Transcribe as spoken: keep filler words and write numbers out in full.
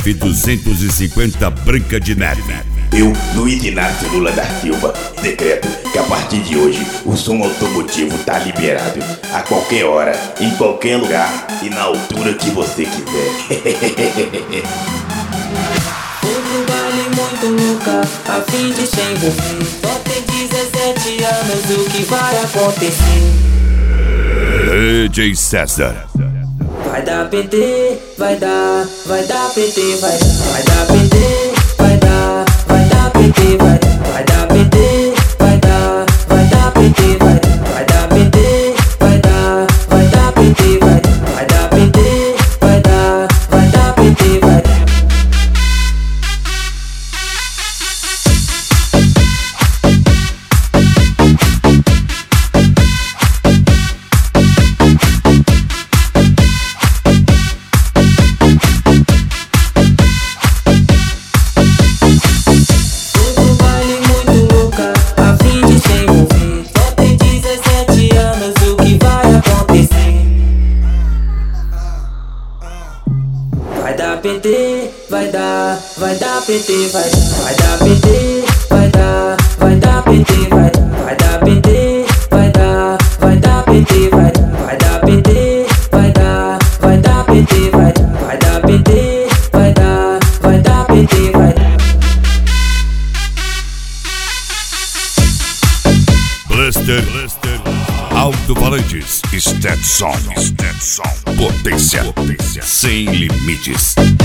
F duzentos e cinquenta Branca de Neve. Eu, Luiz Inácio Lula da Silva, decreto que a partir de hoje o som automotivo tá liberado a qualquer hora, em qualquer lugar e na altura que você quiser. Outro baile muito louca, a fim de se envolver. Só tem dezessete anos, o que vai acontecer? D J César. Vai dar P T, vai dar, vai dar P T, vai dar, vai dar P T, vai dar, vai dar P T, vai dar, vai dar P T, vai dar, vai dar P T, vai dar, vai dar P T, vai dar, vai dar P T, vai dar, vai dar P T, vai dar, vai dar P T, vai dar. Vai dar P T, vai dar, vai dar P T, vai dar, vai dar P T, vai dar, vai dar P T, vai dar, vai dar P T, vai dar, vai dar P T, vai dar, vai dar P T, vai dar, vai dar P T, vai dar, vai dar P T, vai dar, vai dar P T, vai dar. Blaster, Blaster, alto-falantes, Stetson, Stetson, potência, potência, sem limites.